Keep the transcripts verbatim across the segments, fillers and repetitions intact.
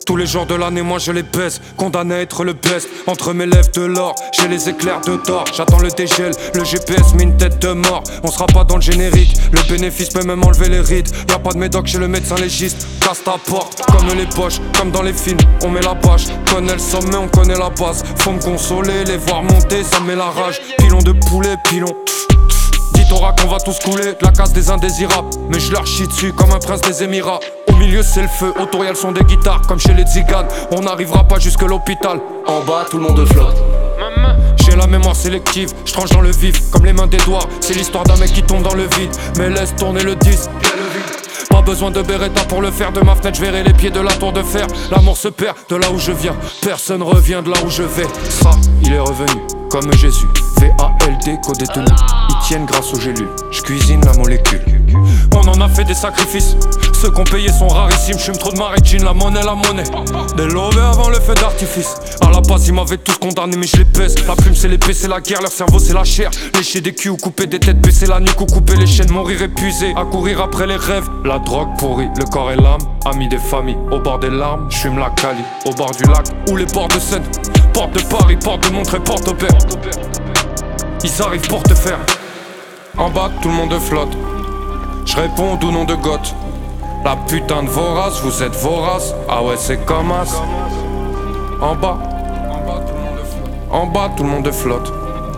Tous les jours de l'année moi je les baisse, condamné à être le best. Entre mes lèvres de l'or, j'ai les éclairs de Thor. J'attends le dégel, le G P S met une tête de mort. On sera pas dans le générique, le bénéfice peut même enlever les rides. Y'a pas de médoc chez le médecin légiste. Casse ta porte, comme les poches, comme dans les films. On met la page, connaît le sommet, on connaît la base. Faut me consoler, les voir monter, ça met la rage. Pilon de poulet, pilon. Dis t'auras qu'on va tous couler, de la casse des indésirables. Mais je leur chie dessus comme un prince des Émirats. Au milieu c'est le feu, autour y'a le son des guitares. Comme chez les Tziganes, on n'arrivera pas jusque l'hôpital. En bas tout le monde flotte. J'ai la mémoire sélective, je tranche dans le vif comme les mains d'Edouard. C'est l'histoire d'un mec qui tombe dans le vide, mais laisse tourner le disque. Pas besoin de Beretta pour le faire, de ma fenêtre je verrai les pieds de la tour de fer. L'amour se perd de là où je viens, personne revient de là où je vais. Ça, il est revenu, comme Jésus, V A L D qu'aux détenus. Ils tiennent grâce aux gélules, je cuisine la molécule. On en a fait des sacrifices, ceux qu'on payé sont rarissimes. J'fume trop de Marie-Jean, la monnaie, la monnaie. Des lovés avant le feu d'artifice. À la base ils m'avaient tous condamné mais je les pèse. La plume c'est l'épée, c'est la guerre, leur cerveau c'est la chair. Lécher des culs ou couper des têtes, baisser la nuque ou couper les chaînes. Mourir épuisé, à courir après les rêves. La drogue pourrie, le corps et l'âme. Amis des familles, au bord des larmes. J'fume la Cali, au bord du lac ou les ports de Seine. Porte de Paris, porte de Montreux, porte au père. Ils arrivent pour te faire. En bas tout le monde flotte. Je réponds au nom de Goth. La putain de vorace, vous êtes vorace. Ah ouais c'est comme as. En bas, en bas tout le monde flotte.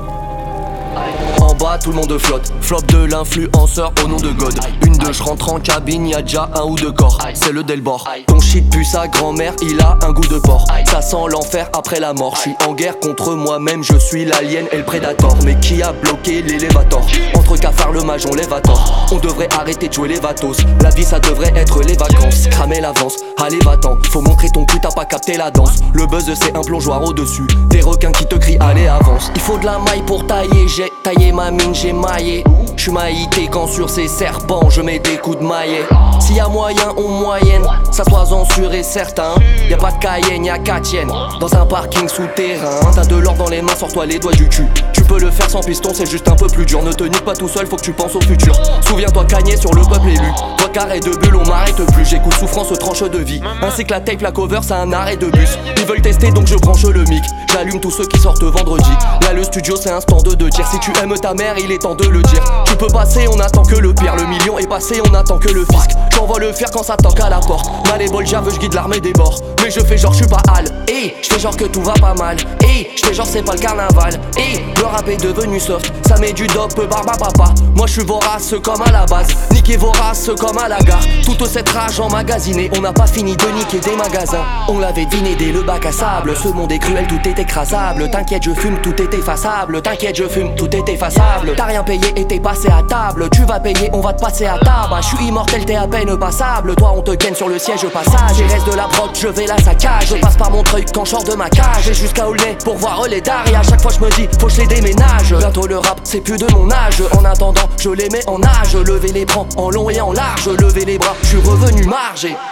En bas tout le monde flotte. Flop de l'influenceur au nom de God. Une de je rentre en cabine, y'a déjà un ou deux corps. C'est le Delbord. Ton shit pue sa grand-mère, il a un goût de porc. Ça sent l'enfer après la mort. J'suis en guerre contre moi-même, je suis l'alien et le prédator. Mais qui a bloqué l'élévator? Entre cafard le mage on lève à tort. On devrait arrêter de jouer les vatos. La vie ça devrait être les vacances. Cramer l'avance, allez va-t'en. Faut montrer ton cul, t'as pas capté la danse. Le buzz c'est un plongeoir au dessus. Des requins qui te crient allez avance. Il faut de la maille pour tailler, j'ai taillé ma mine, j'ai maillé. J'suis maïté quand sur ces serpents je mets des coups de maillet. S'il y a moyen, on moyenne, s'assois-en sûr et certain. Y'a pas de Cayenne, y'a qu'à tienne. Dans un parking souterrain, t'as de l'or dans les mains, sors-toi les doigts du cul. Tu peux le faire sans piston, c'est juste un peu plus dur. Ne te nique pas tout seul, faut que tu penses au futur. Souviens-toi cagner sur le peuple élu. Toi carré de bulle, on m'arrête plus. J'écoute souffrance, tranche de vie. Ainsi que la tape, la cover, c'est un arrêt de bus. Ils veulent tester donc je branche le mic. J'allume tous ceux qui sortent vendredi. Là le studio c'est un stand de tir. Si tu aimes ta mère, il est temps de le dire. Tu peux passer, on attend que le pire. Le million est passé, on attend que le fisc. J'envoie le faire quand ça toque à la porte. Mal et bol, j'avoue, je guide l'armée des bords. Mais je fais genre, je suis pas Al. Et je fais genre que tout va pas mal. Et je fais genre, c'est pas le carnaval. Et le rap est devenu soft. Ça met du dope, barba papa. Moi je suis vorace comme à la base. Niquer vorace comme à la gare. Toute cette rage emmagasinée. On n'a pas fini de niquer des magasins. On l'avait deviné dès le bac à sable. Ce monde est cruel, tout est écrasable. T'inquiète, je fume, tout est effaçable. T'inquiète, je fume, tout est effaçable. T'as rien payé et t'es passé à table. Tu vas payer, on va te passer à table. Je suis immortel, t'es à peine passable. Toi on te ken sur le siège passage. Et reste de la broc, je vais la saccage. Je passe par mon truc quand je sors de ma cage. Et jusqu'à Aulnay pour voir les dards. Et à chaque fois je me dis, faut que je les déménage. Bientôt le rap, c'est plus de mon âge. En attendant, je les mets en nage. Lever les bras en long et en large. Lever les bras, je suis revenu marger.